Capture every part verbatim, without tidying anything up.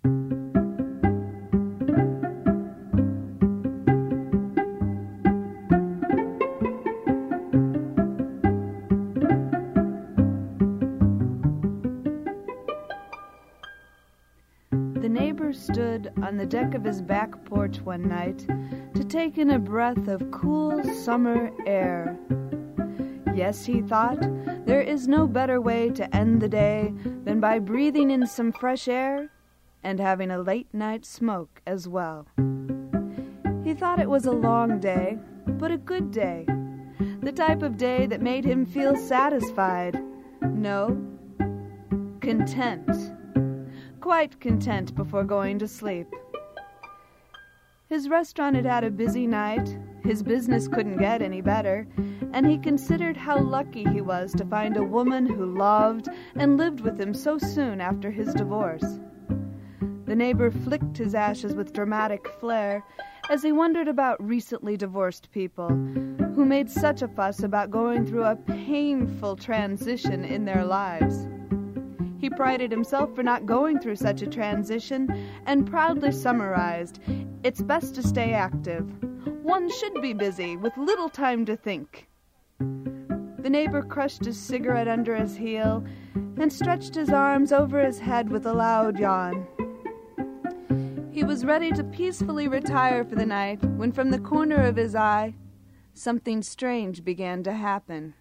The neighbor stood on the deck of his back porch one night to take in a breath of cool summer air. Yes, he thought, there is no better way to end the day than by breathing in some fresh air and having a late night smoke as well. He thought it was a long day, but a good day. The type of day that made him feel satisfied. No, content. Quite content before going to sleep. His restaurant had had a busy night, his business couldn't get any better, and he considered how lucky he was to find a woman who loved and lived with him so soon after his divorce. The neighbor flicked his ashes with dramatic flair as he wondered about recently divorced people who made such a fuss about going through a painful transition in their lives. He prided himself for not going through such a transition and proudly summarized, "It's best to stay active. One should be busy with little time to think." The neighbor crushed his cigarette under his heel and stretched his arms over his head with a loud yawn. He was ready to peacefully retire for the night when from the corner of his eye, something strange began to happen.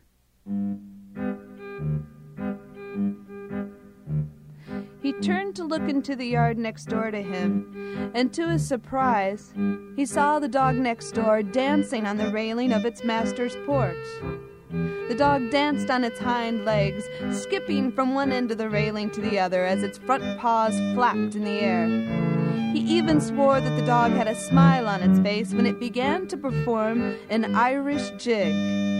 He turned to look into the yard next door to him, and to his surprise, he saw the dog next door dancing on the railing of its master's porch. The dog danced on its hind legs, skipping from one end of the railing to the other as its front paws flapped in the air. He even swore that the dog had a smile on its face when it began to perform an Irish jig.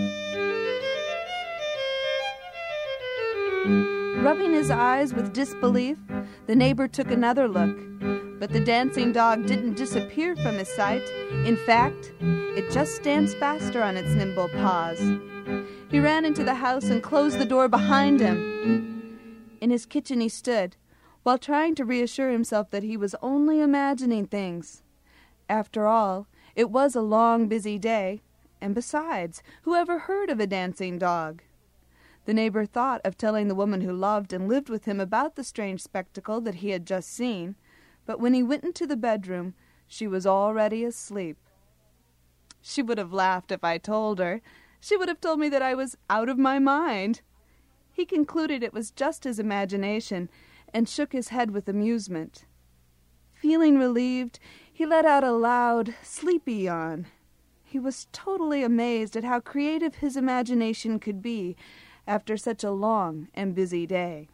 Rubbing his eyes with disbelief, the neighbor took another look, but the dancing dog didn't disappear from his sight. In fact, it just danced faster on its nimble paws. He ran into the house and closed the door behind him. In his kitchen he stood, while trying to reassure himself that he was only imagining things. After all, it was a long, busy day, and besides, who ever heard of a dancing dog? The neighbor thought of telling the woman who loved and lived with him about the strange spectacle that he had just seen, but when he went into the bedroom, she was already asleep. She would have laughed if I told her. She would have told me that I was out of my mind. He concluded it was just his imagination, and shook his head with amusement. Feeling relieved, he let out a loud, sleepy yawn. He was totally amazed at how creative his imagination could be after such a long and busy day.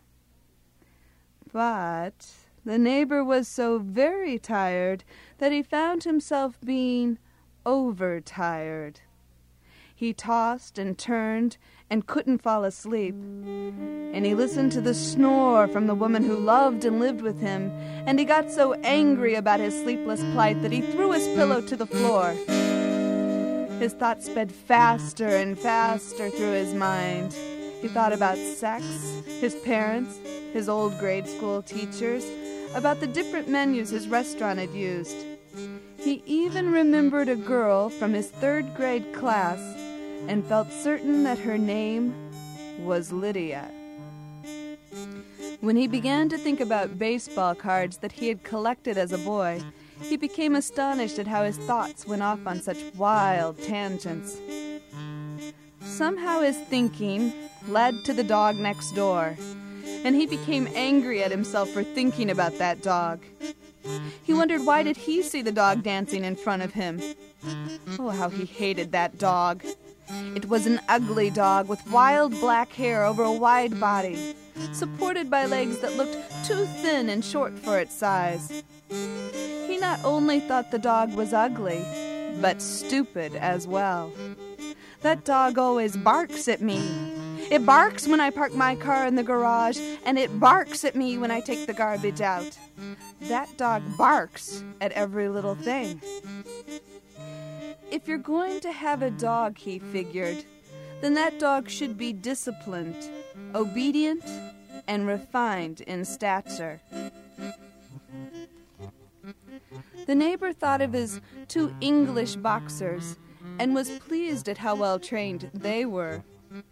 But the neighbor was so very tired that he found himself being overtired. He tossed and turned and couldn't fall asleep, and he listened to the snore from the woman who loved and lived with him, and he got so angry about his sleepless plight that he threw his pillow to the floor. His thoughts sped faster and faster through his mind. He thought about sex, his parents, his old grade school teachers, about the different menus his restaurant had used. He even remembered a girl from his third grade class and felt certain that her name was Lydia. When he began to think about baseball cards that he had collected as a boy, he became astonished at how his thoughts went off on such wild tangents. Somehow his thinking led to the dog next door, and he became angry at himself for thinking about that dog. He wondered why did he see the dog dancing in front of him. Oh, how he hated that dog. It was an ugly dog with wild black hair over a wide body, supported by legs that looked too thin and short for its size. He not only thought the dog was ugly, but stupid as well. That dog always barks at me. It barks when I park my car in the garage, and it barks at me when I take the garbage out. That dog barks at every little thing. If you're going to have a dog, he figured, then that dog should be disciplined, obedient, and refined in stature. The neighbor thought of his two English boxers and was pleased at how well trained they were.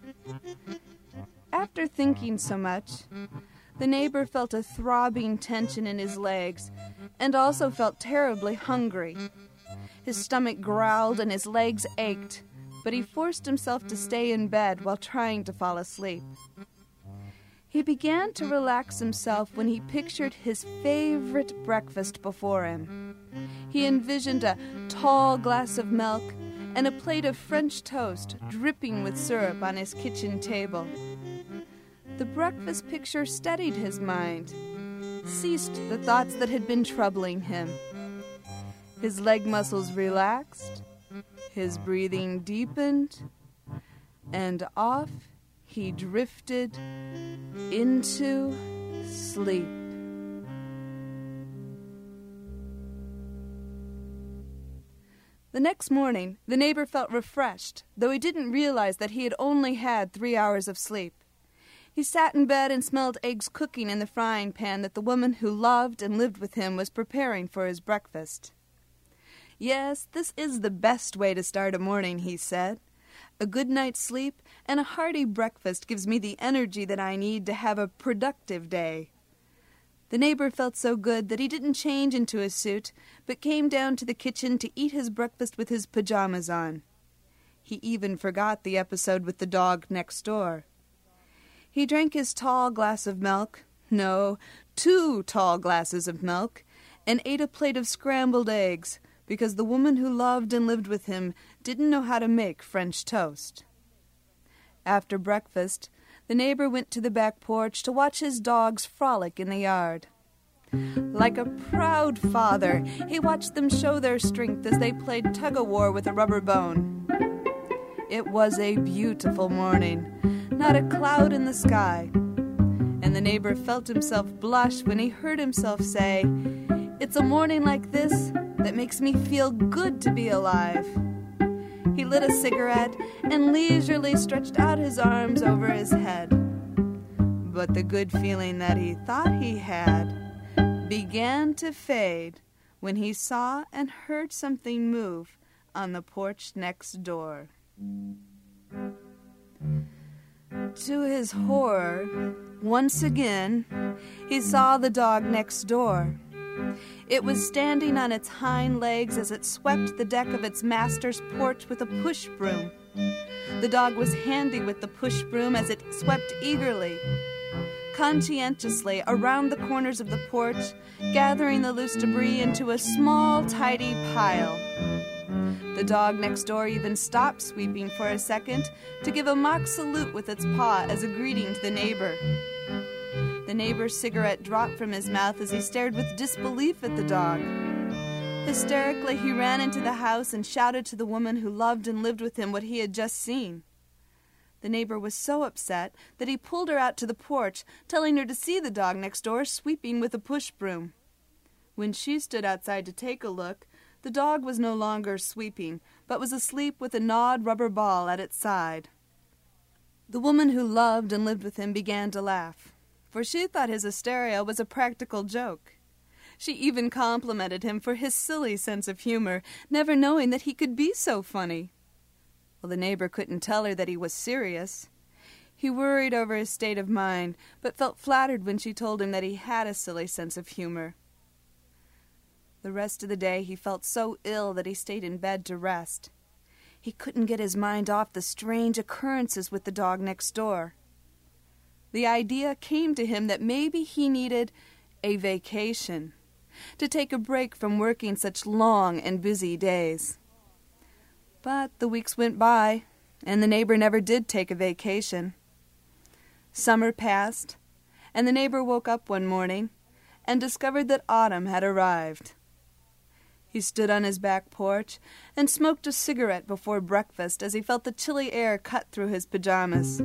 After thinking so much, the neighbor felt a throbbing tension in his legs and also felt terribly hungry. His stomach growled and his legs ached, but he forced himself to stay in bed while trying to fall asleep. He began to relax himself when he pictured his favorite breakfast before him. He envisioned a tall glass of milk and a plate of French toast dripping with syrup on his kitchen table. The breakfast picture steadied his mind, ceased the thoughts that had been troubling him. His leg muscles relaxed, his breathing deepened, and off he drifted into sleep. The next morning, the neighbor felt refreshed, though he didn't realize that he had only had three hours of sleep. He sat in bed and smelled eggs cooking in the frying pan that the woman who loved and lived with him was preparing for his breakfast. "Yes, this is the best way to start a morning," he said. "A good night's sleep and a hearty breakfast gives me the energy that I need to have a productive day." The neighbor felt so good that he didn't change into his suit, but came down to the kitchen to eat his breakfast with his pajamas on. He even forgot the episode with the dog next door. He drank his tall glass of milk, no, two tall glasses of milk, and ate a plate of scrambled eggs, because the woman who loved and lived with him didn't know how to make French toast. After breakfast, the neighbor went to the back porch to watch his dogs frolic in the yard. Like a proud father, he watched them show their strength as they played tug-of-war with a rubber bone. It was a beautiful morning, not a cloud in the sky, and the neighbor felt himself blush when he heard himself say, "It's a morning like this that makes me feel good to be alive." He lit a cigarette and leisurely stretched out his arms over his head. But the good feeling that he thought he had began to fade when he saw and heard something move on the porch next door. To his horror, once again, he saw the dog next door. It was standing on its hind legs as it swept the deck of its master's porch with a push broom. The dog was handy with the push broom as it swept eagerly, conscientiously around the corners of the porch, gathering the loose debris into a small, tidy pile. The dog next door even stopped sweeping for a second to give a mock salute with its paw as a greeting to the neighbor. The neighbor's cigarette dropped from his mouth as he stared with disbelief at the dog. Hysterically, he ran into the house and shouted to the woman who loved and lived with him what he had just seen. The neighbor was so upset that he pulled her out to the porch, telling her to see the dog next door sweeping with a push broom. When she stood outside to take a look, the dog was no longer sweeping, but was asleep with a gnawed rubber ball at its side. The woman who loved and lived with him began to laugh, for she thought his hysteria was a practical joke. She even complimented him for his silly sense of humor, never knowing that he could be so funny. Well, the neighbor couldn't tell her that he was serious. He worried over his state of mind, but felt flattered when she told him that he had a silly sense of humor. The rest of the day he felt so ill that he stayed in bed to rest. He couldn't get his mind off the strange occurrences with the dog next door. The idea came to him that maybe he needed a vacation, to take a break from working such long and busy days. But the weeks went by, and the neighbor never did take a vacation. Summer passed, and the neighbor woke up one morning and discovered that autumn had arrived. He stood on his back porch and smoked a cigarette before breakfast as he felt the chilly air cut through his pajamas.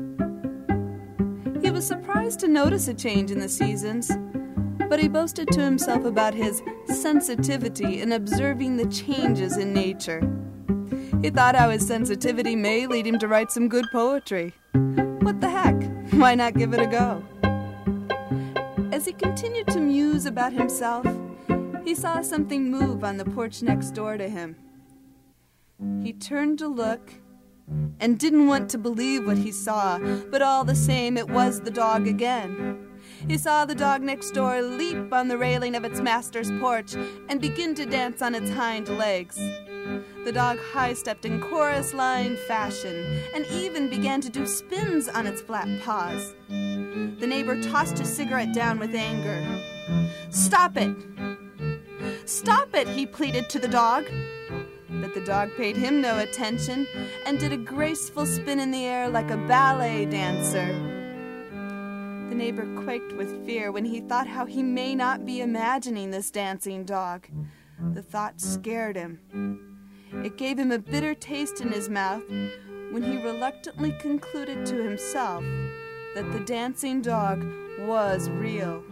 He was surprised to notice a change in the seasons, but he boasted to himself about his sensitivity in observing the changes in nature. He thought how his sensitivity may lead him to write some good poetry. What the heck? Why not give it a go? As he continued to muse about himself, he saw something move on the porch next door to him. He turned to look and didn't want to believe what he saw, but all the same it was the dog again. He saw the dog next door leap on the railing of its master's porch and begin to dance on its hind legs. The dog high-stepped in chorus-line fashion and even began to do spins on its flat paws. The neighbor tossed his cigarette down with anger. "Stop it! Stop it!" he pleaded to the dog. But the dog paid him no attention and did a graceful spin in the air like a ballet dancer. The neighbor quaked with fear when he thought how he may not be imagining this dancing dog. The thought scared him. It gave him a bitter taste in his mouth when he reluctantly concluded to himself that the dancing dog was real.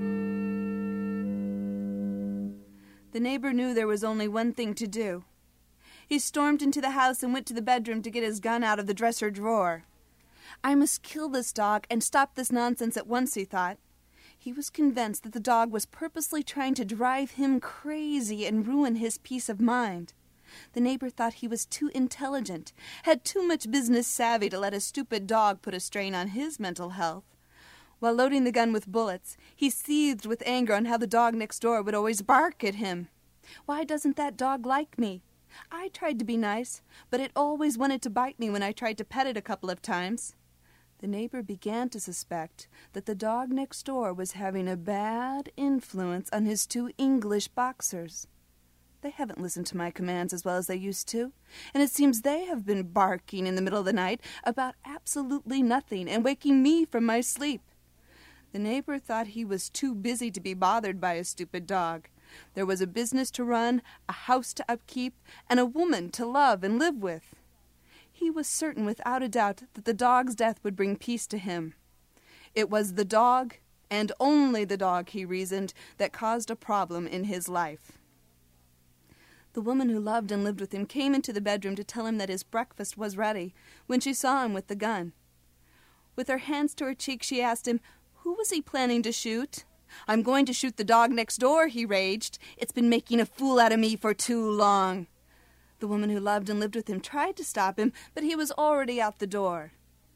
The neighbor knew there was only one thing to do. He stormed into the house and went to the bedroom to get his gun out of the dresser drawer. I must kill this dog and stop this nonsense at once, he thought. He was convinced that the dog was purposely trying to drive him crazy and ruin his peace of mind. The neighbor thought he was too intelligent, had too much business savvy to let a stupid dog put a strain on his mental health. While loading the gun with bullets, he seethed with anger on how the dog next door would always bark at him. Why doesn't that dog like me? I tried to be nice, but it always wanted to bite me when I tried to pet it a couple of times. The neighbor began to suspect that the dog next door was having a bad influence on his two English boxers. They haven't listened to my commands as well as they used to, and it seems they have been barking in the middle of the night about absolutely nothing and waking me from my sleep. The neighbor thought he was too busy to be bothered by a stupid dog. There was a business to run, a house to upkeep, and a woman to love and live with. He was certain without a doubt that the dog's death would bring peace to him. It was the dog, and only the dog, he reasoned, that caused a problem in his life. The woman who loved and lived with him came into the bedroom to tell him that his breakfast was ready when she saw him with the gun. With her hands to her cheek, she asked him, who was he planning to shoot? "I'm going to shoot the dog next door," he raged. "It's been making a fool out of me for too long." The woman who loved and lived with him tried to stop him, but he was already out the door.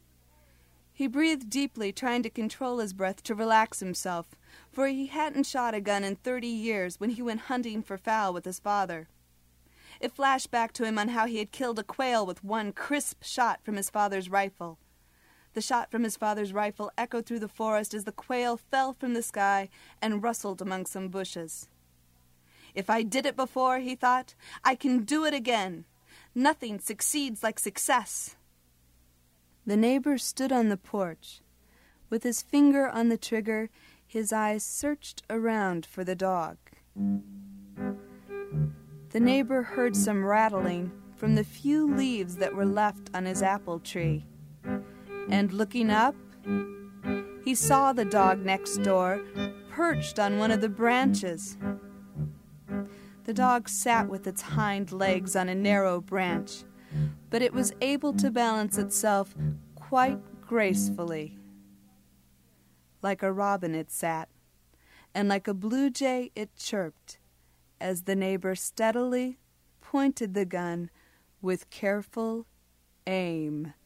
He breathed deeply, trying to control his breath to relax himself, for he hadn't shot a gun in thirty years when he went hunting for fowl with his father. It flashed back to him on how he had killed a quail with one crisp shot from his father's rifle. The shot from his father's rifle echoed through the forest as the quail fell from the sky and rustled among some bushes. If I did it before, he thought, I can do it again. Nothing succeeds like success. The neighbor stood on the porch. With his finger on the trigger, his eyes searched around for the dog. The neighbor heard some rattling from the few leaves that were left on his apple tree. And looking up, he saw the dog next door, perched on one of the branches. The dog sat with its hind legs on a narrow branch, but it was able to balance itself quite gracefully. Like a robin it sat, and like a blue jay it chirped, as the neighbor steadily pointed the gun with careful aim.